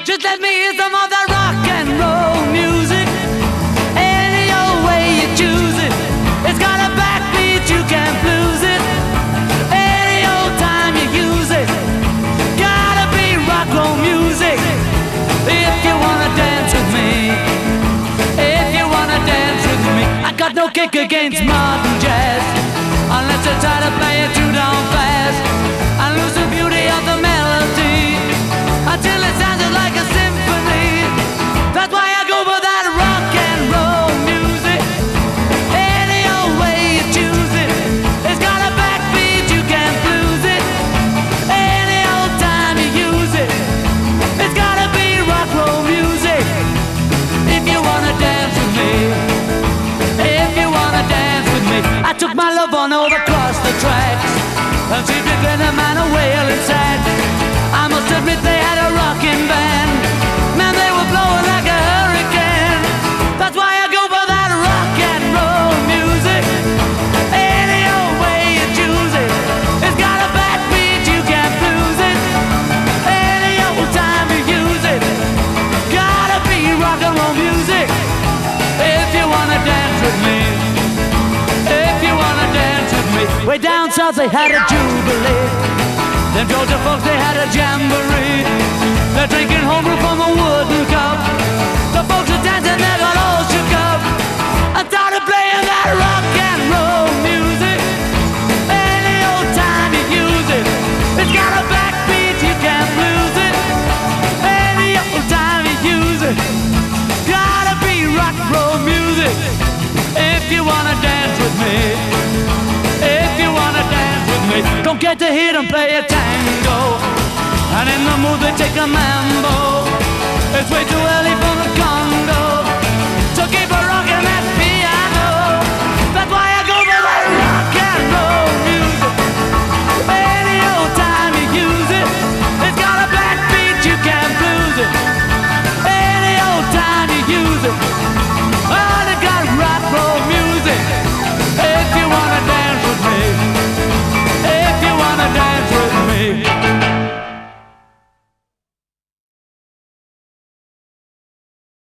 Just let me hear some of that rock and roll music. Any old way you choose it. It's got a backbeat, you can't lose it. Any old time you use it. Gotta be rock roll music. If you wanna dance with me. If you wanna dance with me. I got no kick against modern jazz, unless you try to play it too down fast and lose the beauty of the melody until it sounded like a symphony. That's why I go for that rock and roll music. Any old way you choose it. It's got a backbeat, you can't lose it. Any old time you use it. It's gotta be rock roll music. If you wanna dance with me. If you wanna dance with me. I took my love on over across the tracks and see if you get a man a wailing sax. I must admit they had a rocking band. Man, they were blowing like a hurricane. That's why I go for that rock and roll music. Any old way you choose it. It's got a backbeat, you can't lose it. Any old time you use it. Gotta be rock and roll music. If you wanna dance with me. If you wanna dance with me. Way down south they had a jubilee. Them Georgia folks, they had a jamboree. They're drinking homebrew from a wooden cup. The folks are dancing, they got all shook up and started playing that rock and roll music. Any old time you use it. It's got a backbeat, you can't lose it. Any old time you use it. Gotta be rock and roll music. If you wanna dance with me. If you wanna dance with me. Don't get to hear them play a tango, and in the mood they take a man